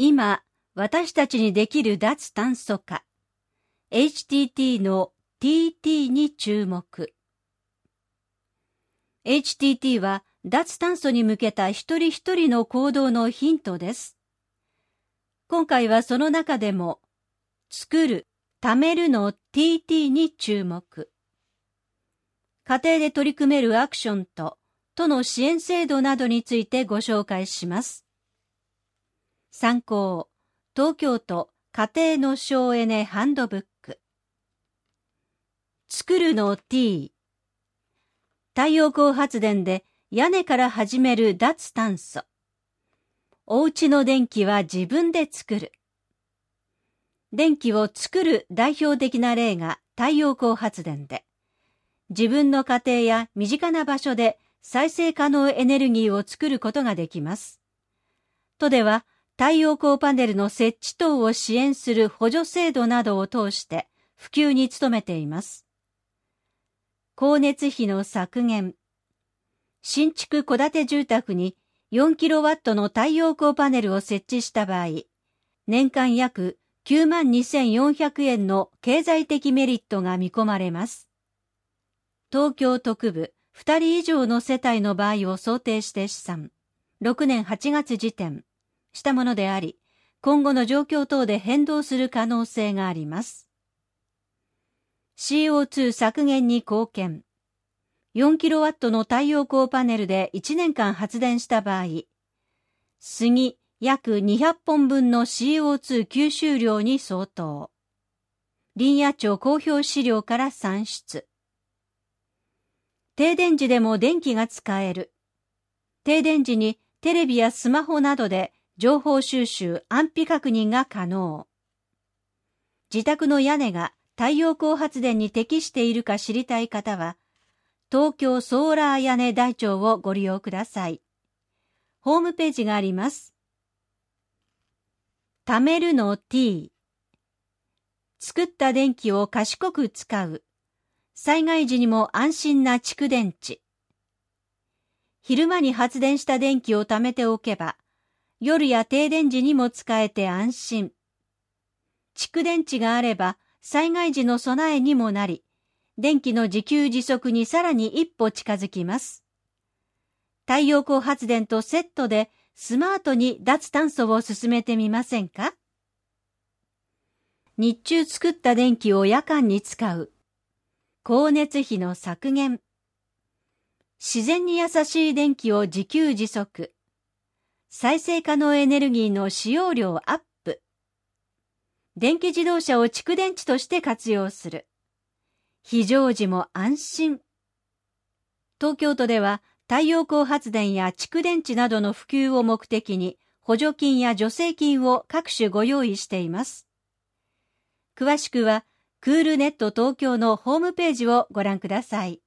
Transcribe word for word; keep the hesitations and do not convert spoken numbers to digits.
今、私たちにできる脱炭素化。エイチティーティー の ティーティー に注目。エイチティーティー は脱炭素に向けた一人一人の行動のヒントです。今回はその中でも、作る、貯めるの ティーティー に注目。家庭で取り組めるアクションと、都の支援制度などについてご紹介します。参考、東京都家庭の省エネハンドブック。作るの T。太陽光発電で屋根から始める脱炭素。お家の電気は自分で作る。電気を作る代表的な例が太陽光発電で、自分の家庭や身近な場所で再生可能エネルギーを作ることができます。都では太陽光パネルの設置等を支援する補助制度などを通して普及に努めています。光熱費の削減。新築戸建て住宅によんキロワットの太陽光パネルを設置した場合、年間約きゅうまんにせんよんひゃくえんの経済的メリットが見込まれます。東京都区部ふたり以上の世帯の場合を想定して試算、ろくねんはちがつ時点したものであり、今後の状況等で変動する可能性があります。シーオーツー 削減に貢献。よんキロワットの太陽光パネルでいちねんかん発電した場合、杉約にひゃっぽんぶんの シーオーツー 吸収量に相当。林野庁公表資料から算出。停電時でも電気が使える。停電時にテレビやスマホなどで情報収集・安否確認が可能。自宅の屋根が太陽光発電に適しているか知りたい方は、東京ソーラー屋根台帳をご利用ください。ホームページがあります。貯めるの T。作った電気を賢く使う。災害時にも安心な蓄電池。昼間に発電した電気を貯めておけば、夜や停電時にも使えて安心。蓄電池があれば、災害時の備えにもなり、電気の自給自足にさらに一歩近づきます。太陽光発電とセットでスマートに脱炭素を進めてみませんか？日中作った電気を夜間に使う。光熱費の削減。自然に優しい電気を自給自足。再生可能エネルギーの使用量アップ。電気自動車を蓄電池として活用する。非常時も安心。東京都では太陽光発電や蓄電池などの普及を目的に補助金や助成金を各種ご用意しています。詳しくはクールネット東京のホームページをご覧ください。